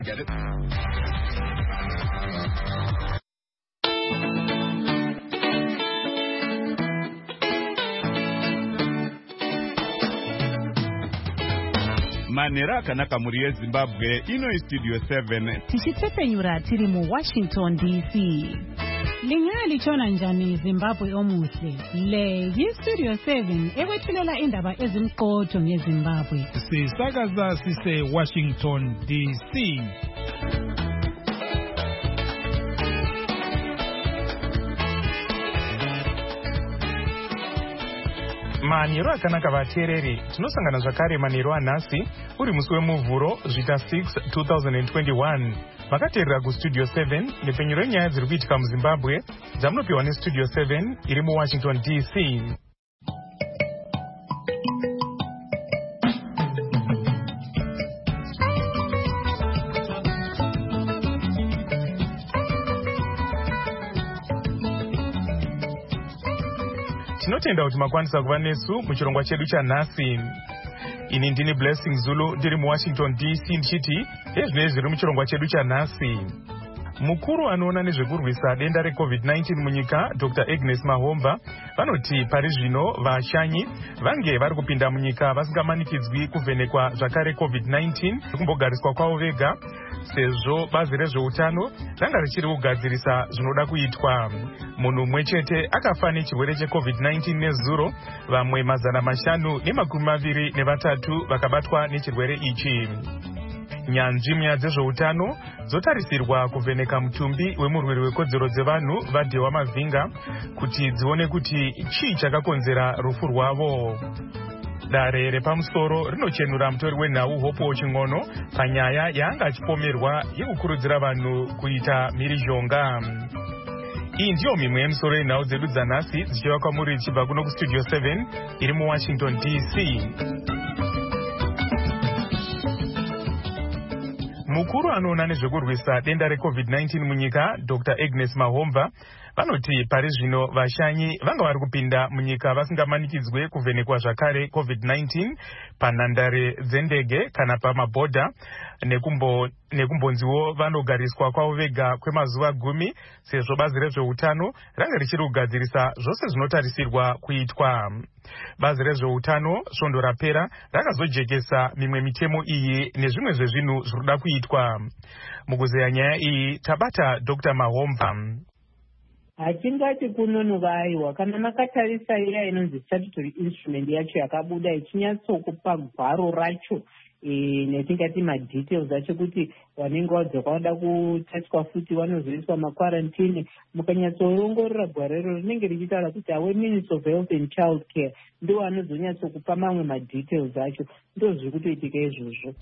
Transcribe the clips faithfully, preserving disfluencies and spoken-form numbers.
Get it? Manera kanaka muri Zimbabwe ino studio seven tichitepenyura tiri mu Washington D C. Lingali chona njani Zimbabwe omuhle. Le yi studio seven ekwethulela indaba ezimqotho ngeZimbabwe. Sisakaza sise Washington D C. Maniro akanaka vateereri, tinosangana zvakare maniro anhasi uri musi wemuvhuro zvita six twenty twenty-one. Vakateerera kustudio seven nepfenyuro yenyaya dziri kuitika muZimbabwe dzamunopiwa nestudio seven iri muWashington D C. Tinotenda kuti makwanisa kuva nesu muchirongwa chedu chanhasi. Ini ndini Blessing Zulu ndiri muWashington D C ndichiti ezvinei zviri muchirongwa chedu chanhasi. Mukuru anoona nezvekurwisa denda reCovid nineteen munyika Doctor Agnes Mahomba vanoti pari zvino vashanyi vange vari kupinda munyika vasingamanikidzwi kuvhenekwa zvakare COVID nineteen kumbogariswa kwavo vega sezvo bazi rezveutano ranga richiri kugadzirisa zvinoda kuitwa. Munhu mumwe chete akafa nechirwere cheCovid nineteen nezuro, vamwe mazana mashanu nemakumi maviri nevatatu vakabatwa nechirwere ichi. Nyanzvi munyaya dzezveutano dzotarisirwa kuvheneka mutumbi wemurwiri wekodzero dzevanhu vaDhewa Mavhinga kuti dzione kuti chii chakakonzera rufu rwavo. Dare repamusoro rinochenura mutori wenhau Hope Ching'ono panyaya yaanga achipomerwa yekukurudzira vanhu kuita mhirizhonga. Iyi ndiyo mimwe yemisoro yenhau dzedu dzanhasi dzichiva kwamuri dzichibva kuno kustudio seven iri muWashington D C. Mukuru anoona nezvekurwisa denda reCovid nineteen munyika Doctor Agnes Mahomba vanoti pari zvino vashanyi vanga vari kupinda munyika vasingamanikidzwe kuvhenekwa zvakare COVID nineteen panhandare dzendege kana pamabhodha, nekumbo nekumbonziwo vanogariswa kwavo vega kwemazuva gumi sezvo bazi rezveutano ranga richiri kugadzirisa zvose zvinotarisirwa kuitwa. Bazi rezveutano svondo rapera rakazojekesa mimwe mitemo iyi nezvimwe zvezvinhu zvinoda kuitwa. Mukuzeya nyaya iyi tabata Doctor Mahomba. Hatingati kunonovaiwa kana makatarisa iya inonzi statutory instrument yacho yakabuda ichinyatsokupa gwaro racho e, netingati madetails acho kuti vanenge vadzoka vanoda kutatiswa futi vanozoiswa makwarantini. Mukanyatsoongorora gwaro iro rinenge richitaura kuti awe Minister of Health and Child Care ndo vanozonyatsokupa mamwe madetails acho. Ndo zviri kutoitika izvozvo.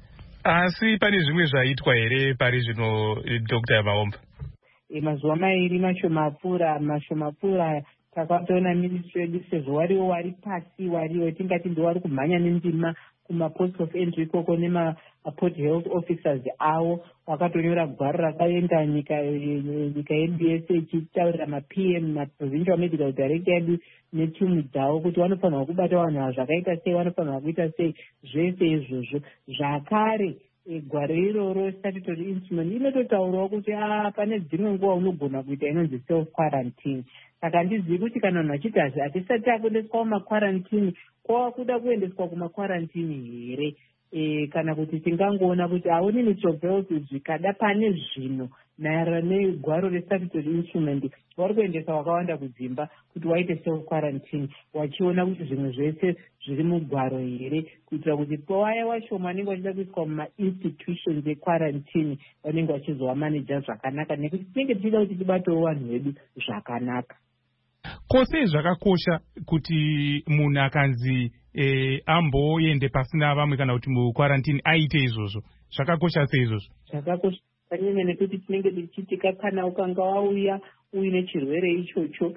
Asi pane zvimwe zvaitwa here pari zvino Doctor Mahomba? E, mazuva mairi mashomapfuura mashomapfuura takatoona ministry yedu sezvo wariwo wari pasi wariwo tingati ndo wari kumhanya nendima kumapost of entry ikoko nemaport health officers avo wakatonyora gwaro rakaenda nyika nyika yedu yese ichitaurira maP M maprovincial medical director yedu netimu dzavo kuti vanofanirwa kubata vanhu zvakaita sei, vanofanirwa kuita sei, zvese izvozvo. Zvakare gwaro iroro statutory instrument inototaurawo kuti ah pane dzimwe nguva unogona kuita inonzi self quarantine. Saka ndizivi kuti kana vanhu vachiti hatisati takuendeswa kumakwarantini kwava kuda kuendeswa kumakwarantini here, e, kana kuti tingangoona kuti awo Ministry of Health zvikada pane zvino maererano negwaro restatutory instrument vari kuendesa wakawanda kudzimba kuti waite self quarantine wachiona kuti zvimwe zvese zviri mugwaro here, kuitira kuti pawaya washoma vanenge vachida kuiswa mumainstitutions equarantine vanenge vachizova manager zvakanaka, nekuti tinenge tichida kuti tibatewo vanhu vedu zvakanaka. Kose zvakakosha kuti munhu akanzi e, amboende pasina vamwe kana kuti mukwarantini aite izvozvo. Zvakakosha sei izvozvo? Zvakakosha panyanya nekuti tinenge tichitika kana ukanga wauya uine chirwere ichocho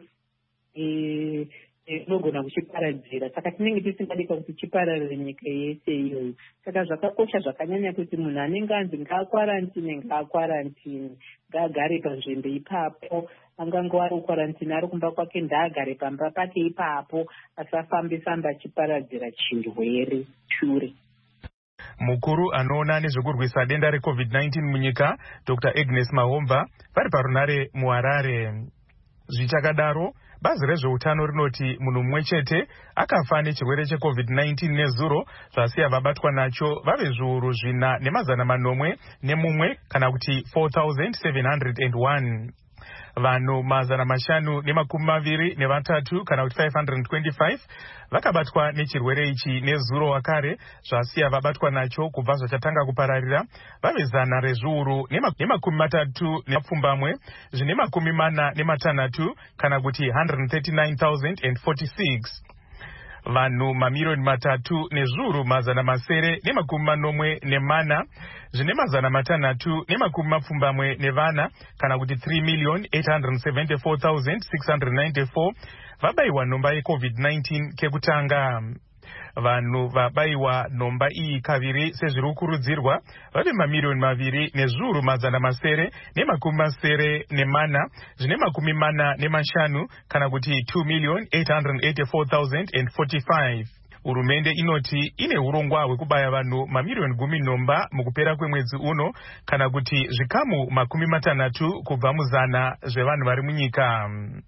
e, unogona kuchiparadzira. Saka tinenge tisingadika kuti chipararire nyika yese iyoyo. Saka zvakakosha zvakanyanya kuti munhu anenge anzi ngaakwarantine ngaakwarantine ngaagare panzvimbo ipapo. Angange ari kukwarantine ari kumba kwake ndaagare pamba pake ipapo, asafambe famba achiparadzira chirwere shure. Mukuru anoona nezvekurwisa denda reCovid nineteen munyika Doctor Agnes Mahomba vari parunare muHarare. Zvichakadaro, bazi rezveutano rinoti munhu mumwe chete akafa nechirwere cheCovid nineteen nezuro, zvasiya vabatwa nacho vave zviuru zvina nemazana manomwe nemumwe kana kuti four thousand seven hundred one. Vanhu mazana mashanu nemakumi maviri nevatatu kana kuti five hundred twenty-five vakabatwa nechirwere ichi nezuro wakare, zvasiya vabatwa nacho kubva zvachatanga kupararira vave zana rezviuru nemakumi matatu nemapfumbamwe zvine makumi mana nematanhatu kana kuti one hundred thirty-nine thousand forty-six. Vanhu mamiriyoni matatu nezviuru mazana masere nemakumi manomwe nemana zvine mazana matanhatu nemakumi mapfumbamwe nevana kana kuti three million eight hundred seventy-four thousand six hundred ninety-four vabayiwa nhomba yeCovid nineteen kekutanga. Vanhu vabayiwa nhomba iyi kaviri sezviri kukurudzirwa vave mamiriyoni maviri nezviuru mazana masere nemakumi masere nemana zvine makumi mana nemashanu kana kuti two million eight hundred eighty-four thousand forty-five. Hurumende inoti ine urongwa hwekubaya vanhu mamiriyoni gumi nhomba mukupera kwemwedzi uno kana kuti zvikamu makumi matanhatu kubva muzana zvevanhu vari munyika.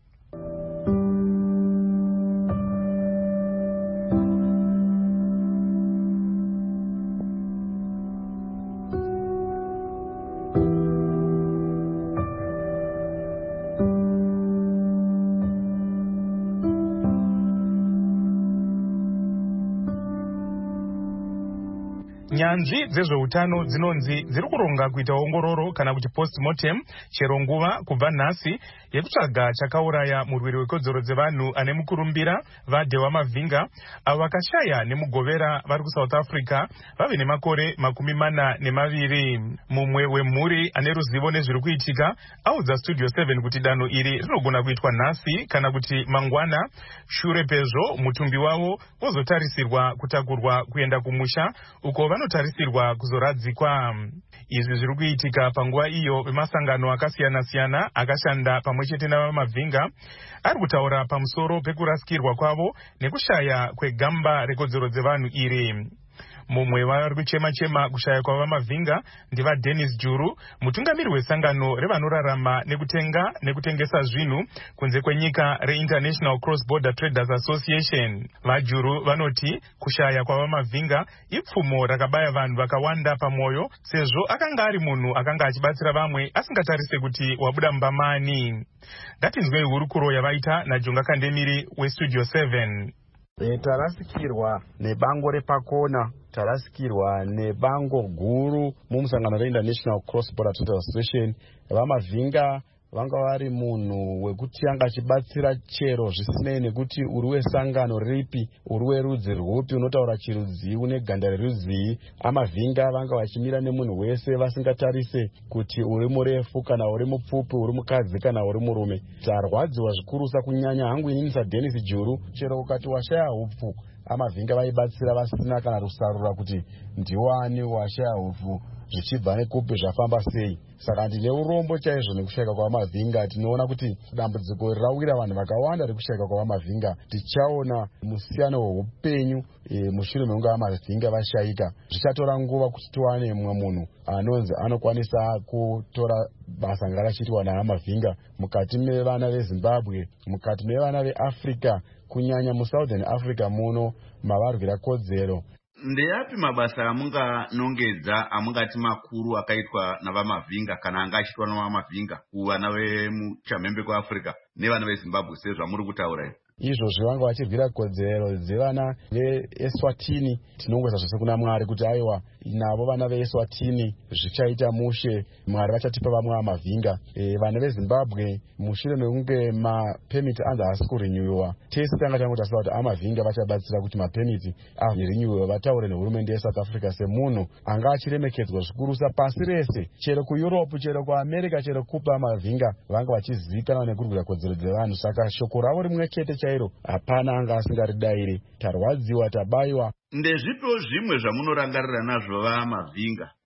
Nyanzvi dzezveutano dzinonzi dziri kuronga kuita ongororo kana kuti postmortem chero nguva kubva nhasi yekutsvaga chakauraya murwiri wekodzero dzevanhu ane mukurumbira vaDhewa Mavhinga avo vakashaya nemugovera vari kuSouth Africa vave nemakore makumi mana nemaviri. Mumwe wemhuri ane ruzivo nezviri kuitika audza Studio seven kuti danho iri rinogona kuitwa nhasi kana kuti mangwana, shure pezvo mutumbi wavo wozotarisirwa kutakurwa kuenda kumusha uko vanotarisirwa kuzoradzikwa. Izvi zviri kuitika panguva iyo vemasangano akasiyana-siyana akashanda pamwe chete navaMavhinga ari kutaura pamusoro pekurasikirwa kwavo nekushaya kwegamba rekodzero dzevanhu iri. Mumwe vari kuchema-chema kushaya kwavaMavhinga ndiva Dennis Juru, mutungamiri wesangano revanorarama nekutenga nekutengesa zvinhu kunze kwenyika reInternational Cross Border Traders Association. VaJuru vanoti kushaya kwavaMavhinga ipfumo rakabaya vanhu vakawanda pamwoyo sezvo akanga ari munhu akanga achibatsira vamwe asingatarise kuti wabuda mbamani. Ngatinzwei hurukuro yavaita naJonga Kandemiri weStudio seven. E, tarasikirwa nebango repakona, tarasikirwa nebango guru mumusangano reInternational Cross Border Traders Association. VaMavhinga vanga vari munhu wekuti anga achibatsira chero zvisinei nekuti uri wesangano ripi, uri werudzi rwupi, unotaura chirudzi, une ganda rerudzi. AMavhinga vanga vachimira nemunhu wese vasingatarise kuti uri murefu kana uri mupfupi, uri mukadzi kana uri murume. Tarwadziwa zvikurusa kunyanya hangu inini saDennis Juru, chero ukati washaya hupfu AMavhinga vaibatsira vasina kana rusarura kuti ndiwani washaya hupfu zvichibva nekupi zvafamba sei. Saka ndine urombo chaizvo nekushayika kwavaMavhinga. Tinoona kuti dambudziko rawira vanhu vakawanda rekushayika kwavaMavhinga. Tichaona musiyano weupenyu e, mushure mekunge vaMavhinga vashayika. Zvichatora nguva kuti tiwane mumwe munhu anonzi anokwanisa kutora basa ngarachiitwa naVaMavhinga mukati mevana veZimbabwe, mukati mevana veAfrica, kunyanya muSouthern Africa muno mavarwira kodzero. Ndeyapi mabasa amunganongedza amungati makuru akaitwa navaMavhinga kana anga achiitwa navaMavhinga kuvana vemuchamhembe kuAfrica nevana veZimbabwe sezvamuri kutaura? Izvozvo vanga vachirwira kodzero dzevana veEswatini. Tinongweza zvose kuna Mwari kuti aiwa navo vana veEswatini zvichaita mushe, Mwari vachatipa vamwe vaMavhinga. E, vana veZimbabwe mushure mekunge mapemiti anza asi kurinyuwiwa, tese tanga tangotarisira kuti AMavhinga vachabatsira kuti mapemiti arinyuwiwa, vataure nehurumende yeSouth Africa semunhu anga achiremekedzwa zvikurusa pasi rese, chero kuEurope, chero kuAmerica, chero kupa AMavhinga vanga vachizivikanwa nekurwira kodzero dzevanhu. Saka shoko ravo rimwe chete chairo hapana anga asingaridairi. Tarwadziwa, tabayiwa. Ndezvipo zvimwe zvamunorangarira nazvo vaMavhinga?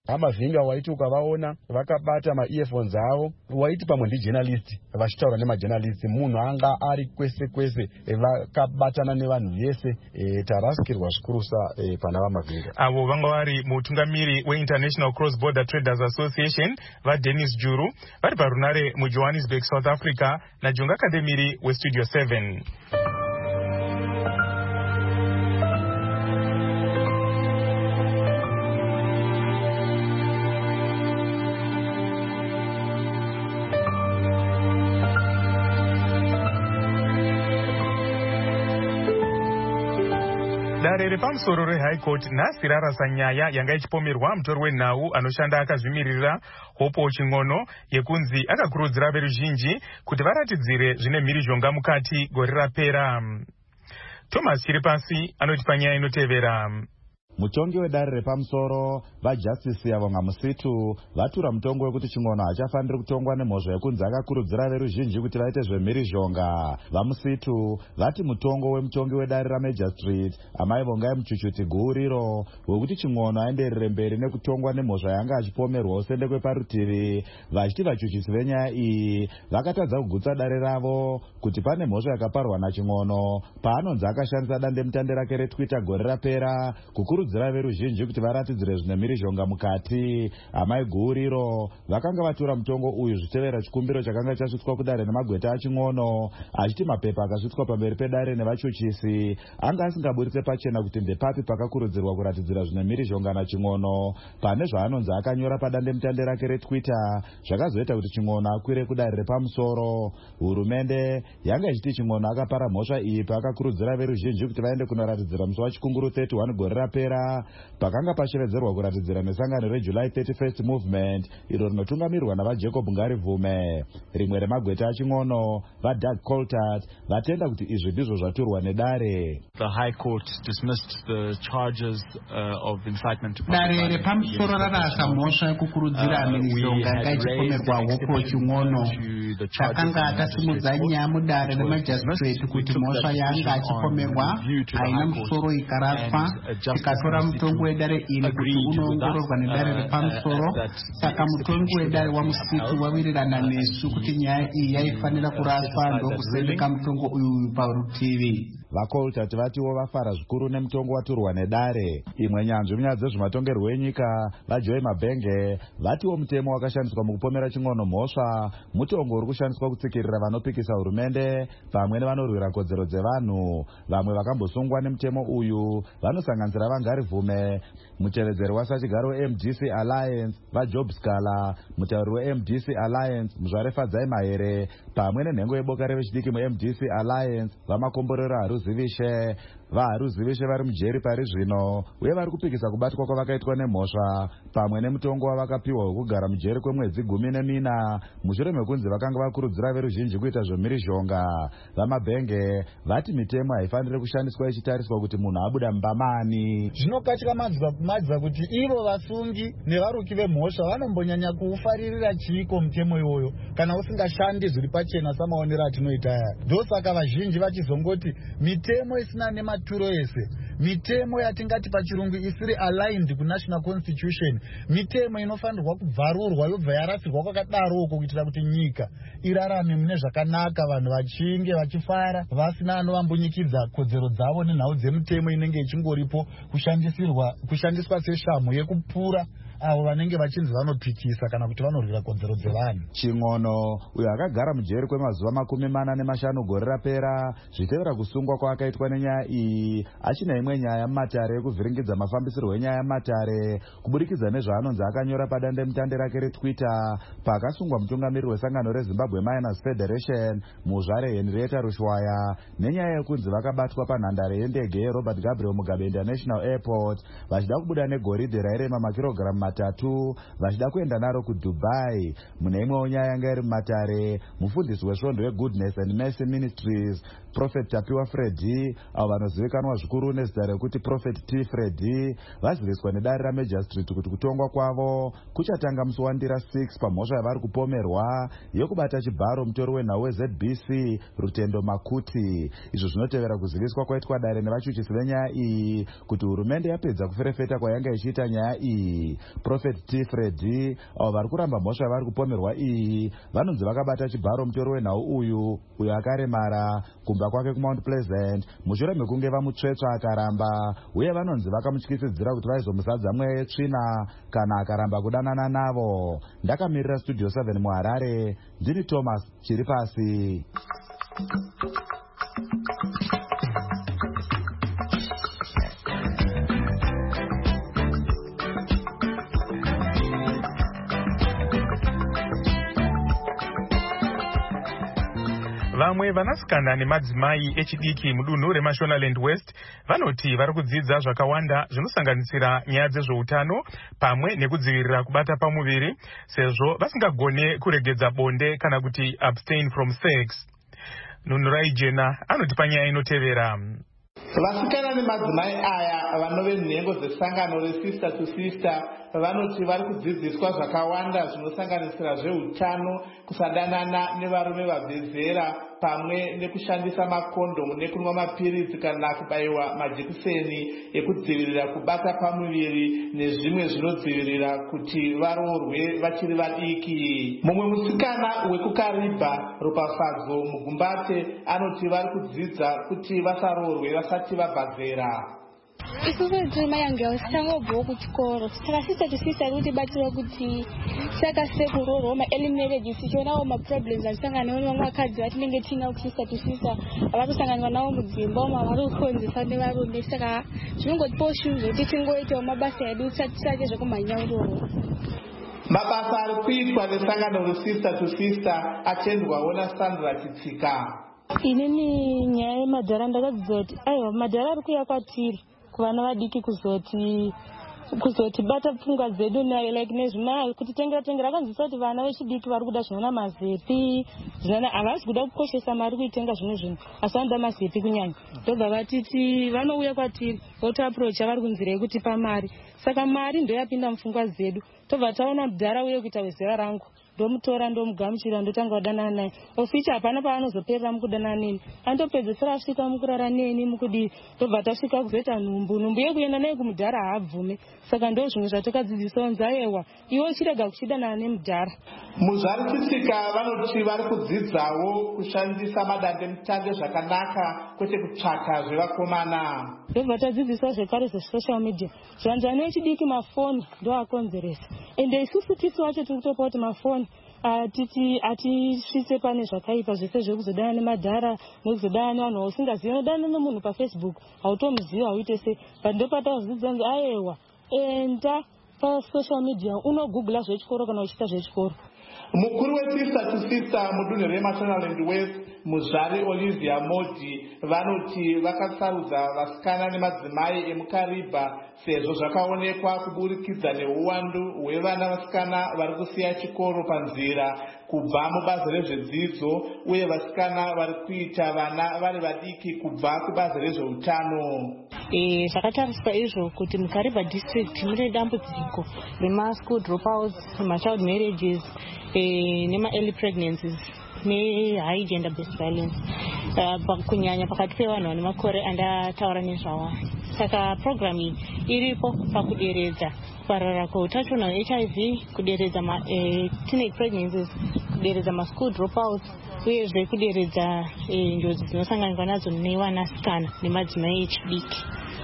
Vamavhinga waiti ukavaona vakabata ma-earphones avo waiti pamwe ndijournalist vachitaura nemajournalist, munhu anga ari kwese kwese vakabatana nevanhu vese. E, tarasikirwa zvikurusa e, pana Vamavhinga. Avo vanga vari mutungamiri weInternational Cross Border Traders Association vaDennis Juru vari parunare muJohannesburg, South Africa, naJonga Kademiri weStudio seven. Dare repamusoro reHigh Court nhasi rarasa nyaya yanga ichipomerwa mutori wenhau anoshanda akazvimirira Hopo Ching'ono yekunzi akakurudzira veruzhinji kuti varatidzire zvine mhirizhonga mukati gore rapera. Thomas Chiripasi anoti panyaya inotevera. Mutongi wedare repamusoro vaJustice Yavonga Musitu vatura mutongo wekuti Ching'ono hachafaniri kutongwa nemhosva yekunzi akakurudzira veruzhinji kuti vaite zvemhirizhonga. VaMusitu vati mutongo wemutongi wedare raMagistrate Amai Vongai Muchuchuti Guuriro wekuti Ching'ono aenderere mberi nekutongwa nemhosva yanga achipomerwa usendekwe parutivi. Vachiti vachuchisi venyaya iyi vakatadza kugutsa dare ravo kuti pane mhosva yakaparwa naChing'ono paanonzi akashandisa dandemutande rake reTwitter gore rapera kukuru zira veruzhinji kuti varatidzire zvine mhirizhonga mukati. Amai Guuriro vakanga vatura mutongo uyu zvitevera chikumbiro chakanga chasvitswa kudare nemagweta aChing'ono achiti mapepa akasvitswa pamberi pedare nevachuchisi anga asingaburitse pachena kuti ndepapi pakakurudzirwa kuratidzira zvine mhirizhonga naChing'ono pane zvaanonzi akanyora padandemutande rake reTwitter zvakazoita kuti Ching'ono akwire kudare repamusoro. Hurumende yanga ichiti Ching'ono akapara mhosva iyi paakakurudzira veruzhinji kuti vaende kunoratidzira musi wachikunguru thirty-one gore rapera pakanga pachevedzerwa kuratidzira nesangano reJuly thirty-first Movement iro rinotungamirwa navaJacob Ngarivume. Rimwe remagweta aChing'ono vaDoug Coltart vatenda kuti izvi ndizvo zvaturwa nedare. The High Court dismissed the charges uh, of incitement to dare repamusoro rarasa mhosva yekukurudzira mhirizhonga yanga ichipomerwa Hopo Ching'ono. Takanga atasimudza nyaya mudare remajistrate kuti mhosva yanga achipomerwa haina musoro ikaraswa. Tikatora mutongo wedare iri kuti unoongororwa nedare repamusoro, saka mutongo wedare waMusitu wawirirana nesu kuti nyaya iyi yaifanira kuraswa ndokusendeka mutongo uyu parutivi. VaColtart vatiwo vafara zvikuru nemutongo waturwa nedare. Imwe nyanzvi munyaya dzezvematongerwo enyika vaJoy Mabhenge vatiwo mutemo wakashandiswa mukupomera Ching'ono mhosva mutongo uri kushandiswa kutsikirira vanopikisa hurumende pamwe nevanorwira kodzero dzevanhu. Vamwe vakambosungwa nemutemo uyu vanosanganisira vaNgarivume, mutevedzeri wasachigaro weM D C Alliance vaJob Scala, mutauri weM D C Alliance Muzvare Fadzai Mahere pamwe nenhengo yeboka revechidiki muM D C Alliance vaMakomborero Haruzivishe. VaHaruzivishe vari mujeri pari zvino uye vari kupikisa kubatwa kwavakaitwa nemhosva pamwe nemutongo wavakapiwa wekugara mujeri kwemwedzi gumi nemina mushure mekunzi vakanga vakurudzira veruzhinji kuita zvemhirizhonga. VaMabhenge vati mitemo haifaniri kushandiswa ichitariswa kuti munhu abuda mbamani. Zvinokatya madza kuti ivo vasungi nevaruki vemhosva vanombonyanya kuufaririra chiiko mutemo iwoyo kana usingashandi zviri pachena samaonero atinoita aya. Ndosaka vazhinji vachizongoti mitemo isina nema maturo ese, mitemo yatingati pachirungu isiri aligned kunational constitution, mitemo inofanirwa kubvarurwa yobva yarasirwa kwakadaroko kuitira kuti nyika irarame mune zvakanaka, vanhu vachinge vachifara vasina anovambunyikidza kodzero dzavo nenhau dzemutemo inenge ichingoripo kushandisirwa kushandiswa seshamhu yekupura avo vanenge vachinzi vanopikisa kana kuti vanorwira kodzero dzevanhu. Ching'ono uyo akagara mujeri kwemazuva makumi mana nemashanu gore rapera zvitevera kusungwa kwaakaitwa nenyaya iyi achina imwe nyaya mumatare yekuvhiringidza mafambisirwo enyaya mumatare kuburikidza nezvaanonzi akanyora padandemutande rake reTwitter paakasungwa mutungamiriri wesangano reZimbabwe Miners Federation Muzvare Henrietta Rushwaya nenyaya yekunzi vakabatwa panhandare yendege yeRobert Gabriel Mugabe International Airport vachida kubuda negoridhe rairema makirogiramu matatu vachida kuenda naro kuDubai. Mune imwewo nyaya yanga iri mumatare mufundisi wesvondo weGoodness and Mercy Ministries Prophet Tapiwa Freddy avo vanozivikanwa zvikuru nezita rekuti Prophet T Freddy vaziviswa nedare raMagistrate kuti kutongwa kwavo kuchatanga musi wandira six pamhosva yavari kupomerwa yekubata chibharo mutori wenhau weZ B C Rutendo Makuti. Izvo zvinotevera kuziviswa kwaitwa dare nevachuchisi venyaya iyi kuti hurumende yapedza kuferefeta kwayanga ichiita nyaya iyi. Prophet T Freddy avo vari kuramba mhosva yavari kupomerwa iyi vanonzi vakabata chibharo mutoro wenhau uyu uyo akaremara kumba kwake kuMount Pleasant mushure mekunge vamutsvetsva akaramba, uye vanonzi vakamutyisidzira kuti vaizomuzadza mweya yetsvina kana akaramba kudanana navo. Ndakamirira Studio seven muHarare, ndini Thomas Chiripasi. Vamwe vanasikana nemadzimai echidiki mudunhu reMashonaland West vanoti vari kudzidza zvakawanda zvinosanganisira nyaya dzezveutano pamwe nekudzivirira kubata pamuviri sezvo vasingagone kuregedza bonde kana kuti abstain from sex. Nunhurai Jena anoti panyaya inotevera. Vasikana nemadzimai aya vanove nhengo dzesangano reSister to Sister vanoti vari kudzidziswa zvakawanda zvinosanganisira zveutano, kusadanana nevarume vabvezera pamwe nekushandisa makondomu nekunwa mapiritsi kana kubayiwa majekiseni ekudzivirira kubata pamuviri nezvimwe zvinodzivirira kuti varoorwe vachiri vadiki. Mumwe musikana wekuKaribha, Ropafadzo Mugumbate, anoti vari kudzidza kuti vasaroorwe vasati vabva zera. Isusu dzimai yangu yasangobvawo kuchikoro saka Sister to Sister kuti batsira kuti sakase kuroorwa ma-early marriages tichionawo ma-problems atisangana nevamwe vakadzi vatinenge tiinawo kuSister to Sister avatosanganwa navo mudzimba umo vari kukonzesa nevarume, saka zvinongotipawo shungu kuti tingoitawo mabasa edu tisati zvekumhanya uroro. Mabasa ari kuitwa nesangano reSister to Sister atendwawo naSandra Chitsika. Inini nyaya yemadhara ndakadzidza kuti aiwa madhara ari kuuya kwatiri kuvana vadiki kuzoti kuzoti bata pfungwa dzedu nayo like nezvimaya kuti tengera tengera akanzwisa kuti vana vechidiki vari kuda zvinona mazepi zvinona havasi kuda kukoshesa mari kuitenga zvimwe zvinhu asi vanoda mazepi kunyanya ndobva vatiti vanouya kwatiri votoaprocha vari kunzira kutipa mari, saka mari ndoyapinda mupfungwa dzedu tobva taona mudhara uye kuita wezera rangu ndomutora ndomugamuchira ndotanga kudanana naye oficha hapana paanozoperera mukudanana neni andopedzesera asvika mukurara neni mukudii ndobva tasvika kuzoita nhumbu nhumbu yekuenda naye kumudhara haabvume, saka ndo zvimwe zvatakadzidziswa kunzi aiwa iwe uchirega kuchidanana nemudhara. Muzvari Chitsika vanoti vari kudzidzawo kushandisa madandemutande zvakanaka kwete kutsvaka zvevakomana. Ndobva tadzidziswa zvekare zvezvesocial media zvanjani vechidiki mafoni ndo akonzeresa ende isusu tisu wacho tiri kutopa kuti mafoni atiti atisvitse pane zvakaipa zvese zvekuzodana nemadhara nekuzodana nevanhu usingazivi unodana nemunhu paFacebook hautomuziva hauite sei but ndopatazodzidza kuti ayewa enda pasocial media unogoogla zvechikoro kana uchiita zvechikoro. Mukuru weSister to Sister mudunhu reMashonaland West Muzvari Olivia Modi vanoti vakasarudza vasikana nemadzimai emuKaribha sezvo zvakaonekwa kuburikidza neuwandu hwevana vasikana vari kusiya chikoro panzira kubva mubazi rezvedzidzo uye vasikana vari kuita vana vari vadiki kubva kubazi rezveutano. Eh, zvakatariswa izvo kuti muKaribha district mune dambudziko remaschool dropouts, machild marriages, eh, nema-early pregnancies ne-high gender based violence uh, kunyanya pakati pevanhu vane makore andataura nezvawo. Saka program iyi iripo pakuderedza kuparara kweutachiona hwe-H I V, kuderedza ma, eh, teenage pregnancies, kuderedza ma-school dropouts uyezve kuderedza eh, njodzi dzinosanganwa nadzo nevanasikana nemadzimai echidiki.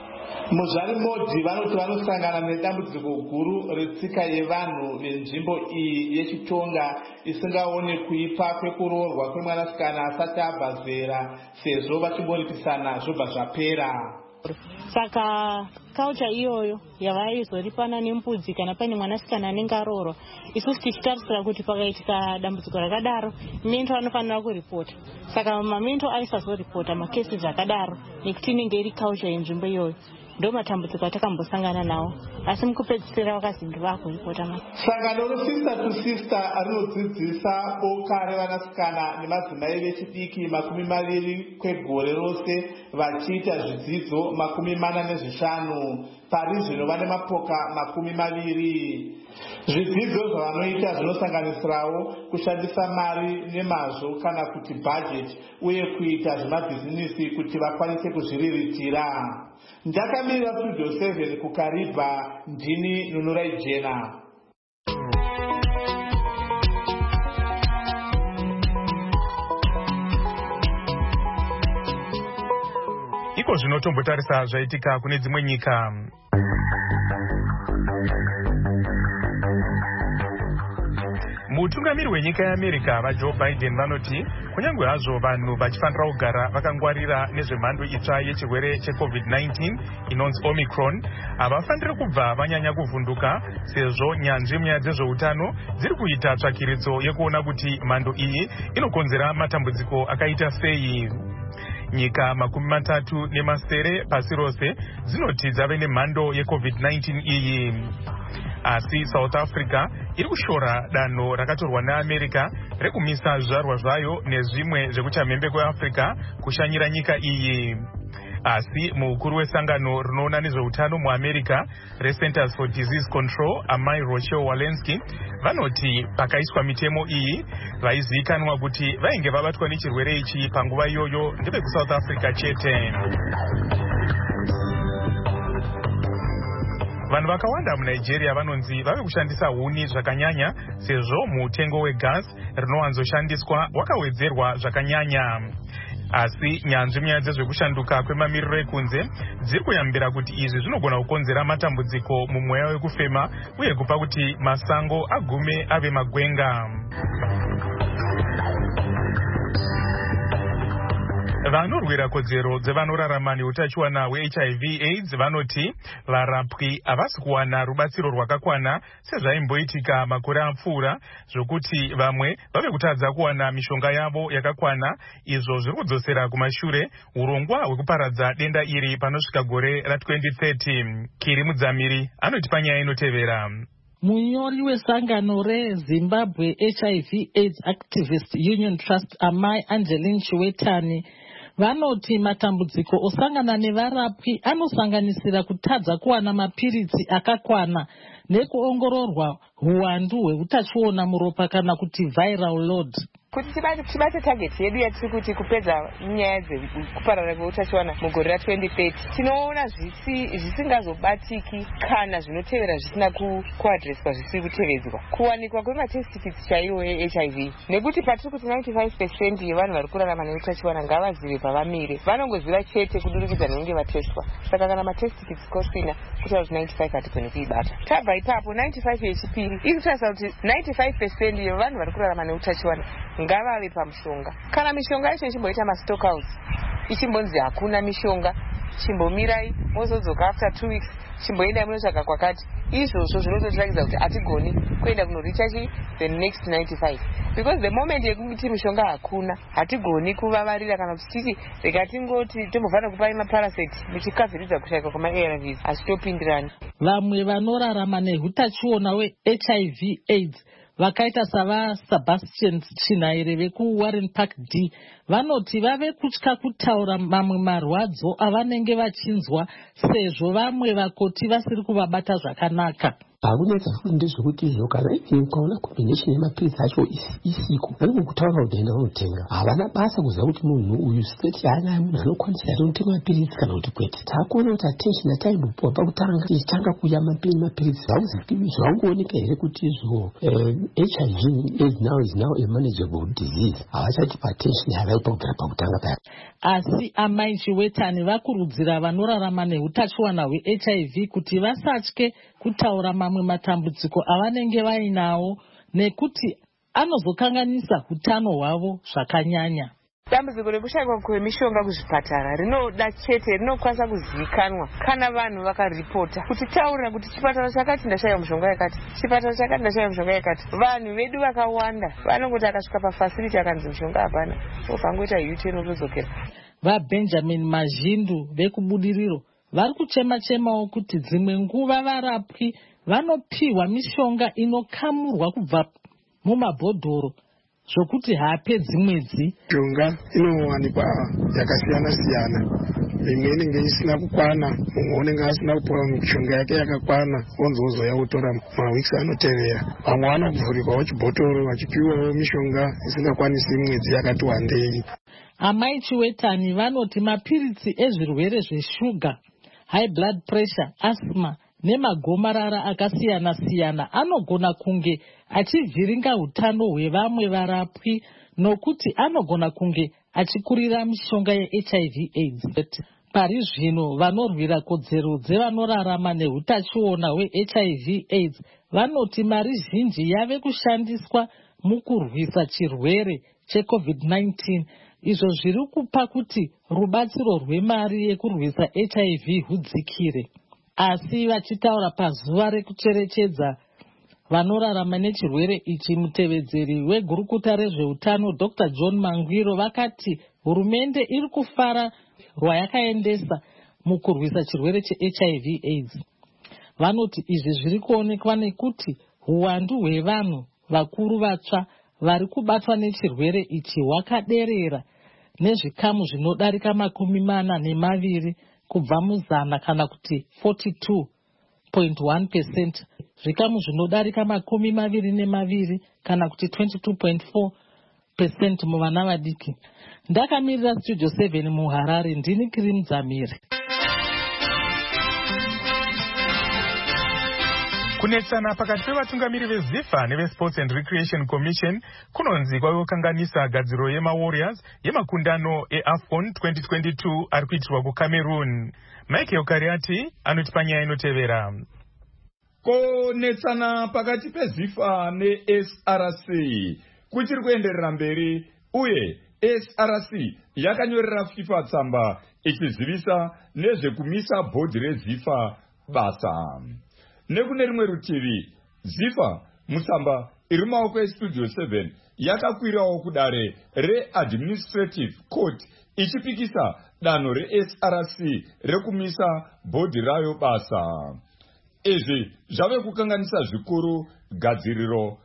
Muzvari Modi vanoti vanosangana nedambudziko guru retsika yevanhu venzvimbo iyi yechitonga isingaone kuipa kwekuroorwa kwemwanasikana asati abva zera sezvo vachimboripisa zvobva zvapera. Saka culture iyoyo yavaizoripana nembudzi kana pane mwanasikana anenge aroorwa, isusu tichitarisira kuti pakaitika dambudziko rakadaro mento anofanira kuripota. Saka mamento aisazoripota makesi akadaro nekuti inenge iri culture yenzvimbo iyoyo. Ndo matambudziko atakambosangana nawo asi mukupedzisira vakazi vakuripota. Sangano reSister to Sister rinodzidzisa boka revanasikana nemadzimai vechidiki makumi maviri kwegore rose vachiita zvidzidzo makumi mana nezvishanu. Parizvino vane mapoka makumi maviri. Zvidzidzo zvavanoita zvinosanganisirawo kushandisa mari nemazvo kana kuti budget uye kuita zvemabhizinisi kuti vakwanise kuzviriritira. Ndakamirira Studio seven kuKariba, ndini Nunurai Jena. Iko zvinotombotarisa zvaitika kune dzimwe nyika. Mutungamiri wenyika yeAmerica vaJoe Biden vanoti kunyange hazvo vanhu vachifanira kugara vakangwarira nezvemhando itsva yechirwere checovid nineteen inonzi Omicron, havafaniri kubva vanyanya kuvhunduka sezvo nyanzvi munyaya dzezveutano dziri kuita tsvakiridzo yekuona kuti mhando iyi inokonzera matambudziko akaita sei. Nyika makumi matatu nemasere pasi rose dzinoti dzave nemhando yecovid nineteen iyi. Asi South Africa iri kushora danho rakatorwa neAmerica rekumisa zvizvarwa zvayo nezvimwe zvekuchamhembe kweAfrica kushanyira nyika iyi. Asi mukuru wesangano rinoona nezveutano muAmerica reCenters for Disease Control, Amai Rochelle Walensky, vanoti pakaiswa mitemo iyi vaizivikanwa kuti vainge vabatwa nechirwere ichi panguva iyoyo ndevekuSouth Africa chete. Vanhu vakawanda muNigeria vanonzi vave kushandisa huni zvakanyanya sezvo mutengo wegas rinowanzoshandiswa wakawedzerwa zvakanyanya. Asi nyanzvi munyaya dzezvekushanduka kwemamiriro ekunze dziri kuyambira kuti izvi zvinogona kukonzera matambudziko mumweya wekufema uye kupa kuti masango agume ave magwenga. Vanorwira kodzero dzevanorarama neutachiwana hweH I V AIDS vanoti varapwi havasi kuwana rubatsiro rwakakwana sezvaimboitika makore apfuura, zvokuti vamwe vave kutadza kuwana mishonga yavo yakakwana, izvo zviri kudzosera kumashure urongwa hwekuparadza denda iri panosvika gore ratwenty thirty. Kiri Mudzamiri anoti panyaya inotevera. Munyori wesangano reZimbabwe H I V AIDS Activist Union Trust, Amai Angeline Chiwetani, vanoti matambudziko osangana nevarapwi anosanganisira kutadza kuwana mapiritsi akakwana nekuongororwa huwandu hweutachiona muropa kana kuti viral load. Kuti tibate target yedu yatiri kuti kupedza nyaya dzekuparara kweutachiwana mugore ratwenty thirty, tinoona zvisingazobatiki kana zvinotevera zvisina kuadreswa zvisiri kutevedzwa. Kuwanikwa kwematest kits chaiwo eH I V, nekuti patiri kuti ninety-five percent yevanhu vari kurarama neutachiwana ngavazive pavamire, vanongoziva chete kudurikidza nekunge vatestwa. Saka kana matest kits kosina kutaura kuti ninety-five hatigoni kuibata. Tabva ipapo ninety-five yechipiri iri kutarisa kuti ninety-five percent yevanhu vari kurarama neutachiwana ngavave pamushonga. Kana mishonga yacho ichimboita mastockouts, ichimbonzi hakuna mishonga, chimbomirai mozodzoka after two weeks, chimboenda munotsvaga kwakati, izvozvo zvinototirakidza kuti hatigoni kuenda kunoricha chi the next ninety-five, because the moment yekuti mishonga hakuna hatigoni kuvavarira kana kuti titi rega tingoti tombovhana kupai maparasite muchikaviridza kushaika kwama-A R Vs hazvitopindirani. Vamwe vanorarama nehutachiona hweH I V AIDS vakaita savaSebastian Chinaire vekuWarren Park D vanoti vave kutya kutaura mamwe marwadzo avanenge vachinzwa sezvo vamwe vakoti vasiri kuvabata zvakanaka. Hakunetsa futi ndezvekuti izvo kana ukaona combination yemapiritsi acho isiku vanongokutaura kuti enda unotenga. Havana basa kuziva kuti munhu uyu state yaanayo munhu anokwanisa here kutenga mapiritsi kana kuti kwete. Taakuona kuti attention yataimbopiwa pakutanga tichitanga kuuya mapiritsi zvakungooneka here kuti izvo H I V is now is now a manageable disease. Havachati paattention yavaipa kugara pakutanga paya. Asi Amai Chiwetani vakurudzira vanorarama neutachiwana hweH I V kuti vasatye kutaura mamwe matambudziko avanenge vainawo nekuti anozokanganisa utano hwavo zvakanyanya. Dambudziko rekushayikwa kwemishonga kuzvipatara rinoda chete rinokwanisa kuzivikanwa kana vanhu vakaripota kuti taurira kuti chipatara chakati ndashaya mishonga yakati, chipatara chakati ndashaya mishonga yakati. Vanhu vedu vakawanda vanongoti akasvika pafacility akanzi mishonga hapana, ofangoita U-turn otodzokera. VaBenjamin Mazhindu vekubudiriro vari kuchema-chemawo kuti dzimwe nguva varapwi vanopiwa mishonga inokamurwa kubva mumabhodhoro zvokuti haapedzi mwedzi. Mishonga inowanikwa yakasiyana siyana. mimwe inenge isina kukwana, mumwe unenge asina kupuwa mishonga yake yakakwana, onzozoya kutora maweeks anotevera. Vamwe vanovhurikwawo chibhotoro vachipiwawo mishonga isingakwanisi mwedzi yakati wandei. Amai Chiwetani vanoti mapiritsi ezvirwere zveshuga, high blood pressure, asthma nemagomarara akasiyana siyana anogona kunge achivhiringa utano hwevamwe varapwi nokuti anogona kunge achikurira mishonga yeH I V AIDS. Pari zvino vanorwira kodzero dzevanorarama nehutachiona hweH I V AIDS vanoti mari zhinji yave kushandiswa mukurwisa chirwere cheCovid nineteen, izvo zviri kupa kuti rubatsiro rwemari yekurwisa H I V hudzikire. Asi vachitaura pazuva rekucherechedza vanorarama nechirwere ichi, mutevedzeri wegurukuta rezveutano Doctor John Mangwiro vakati hurumende iri kufara rwayakaendesa mukurwisa chirwere cheH I V AIDS. Vanoti izvi zviri kuonekwa nekuti huwandu hwevanhu vakuru vatsva vari kubatwa nechirwere ichi hwakaderera nezvikamu zvinodarika makumi mana nemaviri kubva muzana kana kuti forty-two point one percent, zvikamu zvinodarika makumi maviri nemaviri kana kuti twenty-two point four percent muvana vadiki. Ndakamirira Studio seven muHarare, ndini Kiri Dzamiri. Kunetsana pakati pevatungamiri veZIFA neveSports and Recreation Commission kunonzi kwaiwokanganisa gadziro yemaWarriors yemakundano eAFCON twenty twenty-two ari kuitirwa kuCameroon. Michael Kariati anoti panyaya inotevera. Kunetsana pakati peZIFA neS R C kuchiri kuenderera mberi, uye S R C yakanyorera FIFA tsamba ichizivisa nezvekumisa bhodhi reZIFA basa. Nekune rimwe rutivi, ZIFA mutsamba iri maoko eStudio seven yakakwirawo kudare reAdministrative Court ichipikisa danho reS R C rekumisa bhodhi rayo basa. Izvi zvave kukanganisa zvikuru gadziriro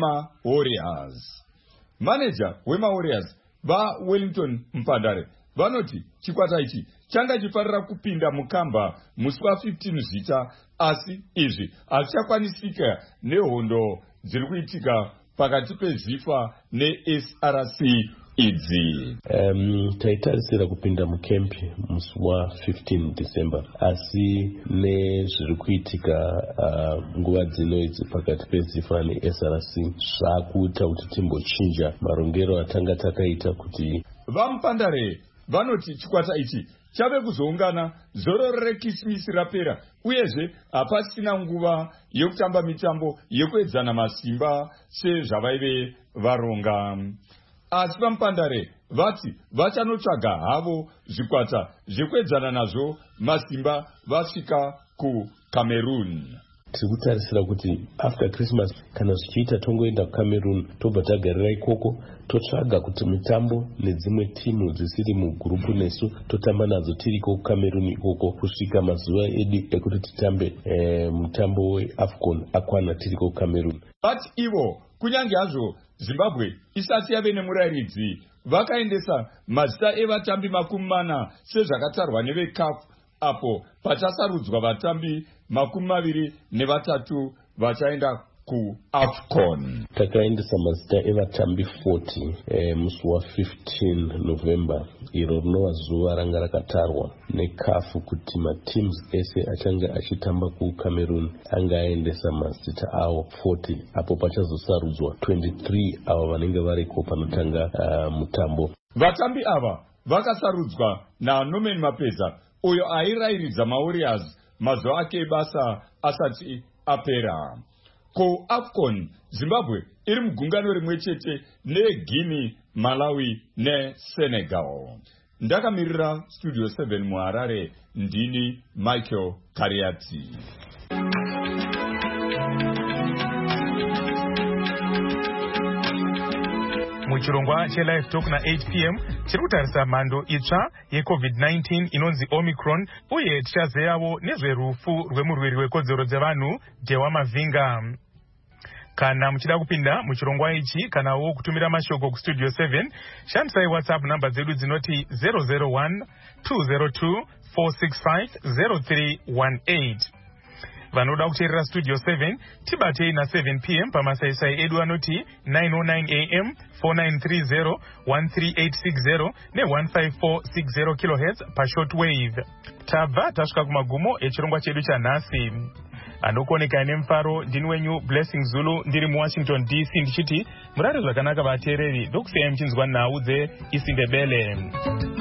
yemaWarriors. Manager wemaWarriors vaWellington Mpandare vanoti chikwata ichi changa chifarira kupinda mukamba musi wa-fifteen Zita, asi izvi hazvichakwanisika nehondo dziri kuitika pakati peZIFA neS R C idzi. Um, taitarisira kupinda mukempi musi wa-fifteen December, asi nezviri kuitika uh, nguva dzino idzi pakati peZIFA neS R C zvakuita kuti timbochinja marongero atanga takaita kuti vaMupandare vanoti chikwata ichi chave kuzoungana zororo rekismisi rapera, uyezve hapasina nguva yekutamba mitambo yekuedzana masimba sezvavaive varonga. Asi vaMupandare vati vachanotsvaga havo zvikwata zvekuedzana nazvo masimba vasvika kuCameroon. Tiri kutarisira kuti after Christmas kana zvichiita tongoenda kuCameroon tobva tagarira ikoko totsvaga kuti mitambo nedzimwe timu dzisiri mugurupu nesu totamba nadzo tiriko kuCameroon ikoko kusvika mazuva edu ekuti titambe e, mutambo weAFCON akwana tiriko kuCameroon. But ivo kunyange hazvo Zimbabwe isati yave nemurayiridzi vakaendesa mazita evatambi makumi mana sezvakatarwa neveCAF, apo pachasarudzwa vatambi makumi maviri nevatatu vachaenda kuAFCON. Takaendesa mazita evatambi forty eh, musi wa-fifteen November, iro rinova zuva ranga rakatarwa neCAF kuti mateams ese achanga achitamba kuCameroon anga aendesa mazita awo forty, apo pachazosarudzwa twenty-three ava vanenge variko panotanga uh, mutambo. Vatambi ava vakasarudzwa naNorman Mapeza, uyo airayiridza maWarriors mazuva ake ebasa asati apera. KuAFCON Zimbabwe iri mugungano rimwe chete neGuinea, Malawi neSenegal. Ndakamirira Studio seven muHarare, ndini Michael Kariati. Muchirongwa cheLive Talk na eight p m chiri kutarisa mhando itsva yeCovid nineteen inonzi Omicron, uye tichazeyawo nezverufu rwemurwiri wekodzero dzevanhu Dewa Mavinga. Kana muchida kupinda muchirongwa ichi kana wo kutumira mashoko ku Studio seven, shandisai WhatsApp number zedu dzinoti zero zero one two zero two four six five zero three one eight. Vanoda kuteerera Studio seven tibatei na seven p m pamasaisai edu anoti nine oh nine a m four nine three zero one three eight six zero ne one five four six zero kilohertz pa shortwave. Tabva tasvika kumagumo echirongwa chedu chanhasi. Anokuoneka nemfaro ndini wenyu Blessing Zulu ndiri muWashington D C ndichiti murare zvakanaka vateereri ndokusiyai muchinzwa nhau dzeIsindebele.